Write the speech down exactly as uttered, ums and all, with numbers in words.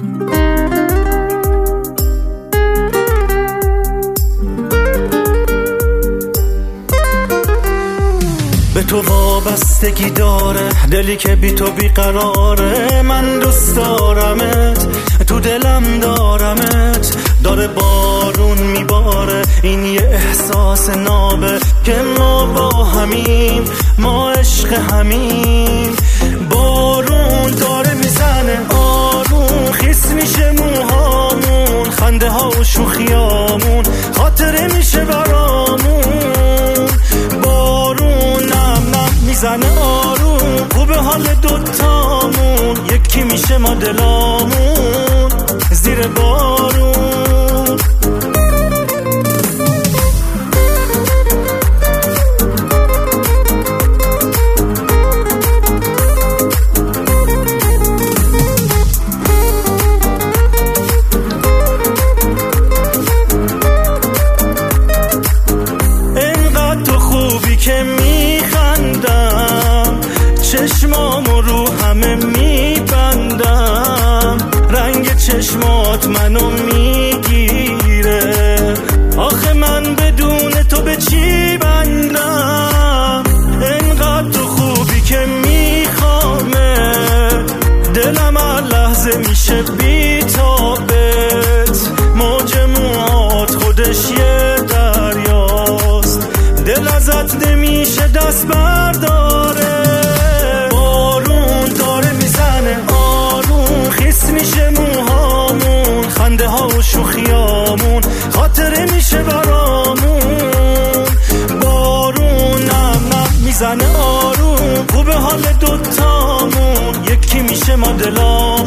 به تو وابستگی داره دلی که بی تو بیقراره. من دوست دارمت، تو دلم دارمت، داره بارون میباره. این یه احساس نابه که ما با همیم، ما عشق همیم. بارون داره میزنه آروم، خیس میشه موهامون، خنده ها و شوخیامون خاطره میشه برامون. بارون نم نم میزنه آروم، خوبه حال دوتامون، یکی میشه ما دلامون زیر بارون. که میخندم، چشمامو رو همه میبندم، رنگ چشمات منو میگیره. آخه من بدون تو به چی بندم؟ انقدر تو خوبی که میخوامه، دلم هر لحظه میشه بی‌تابت. موج موهات خودش یه دریاست، دل ازت نمیشه دست برداره. بارون داره میزنه آروم، خیس میشه موهامون، خنده ها و شوخیامون خاطره میشه برامون. بارون نم نم میزنه آروم، خوبه حال دوتامون، یکی میشه ما دلامون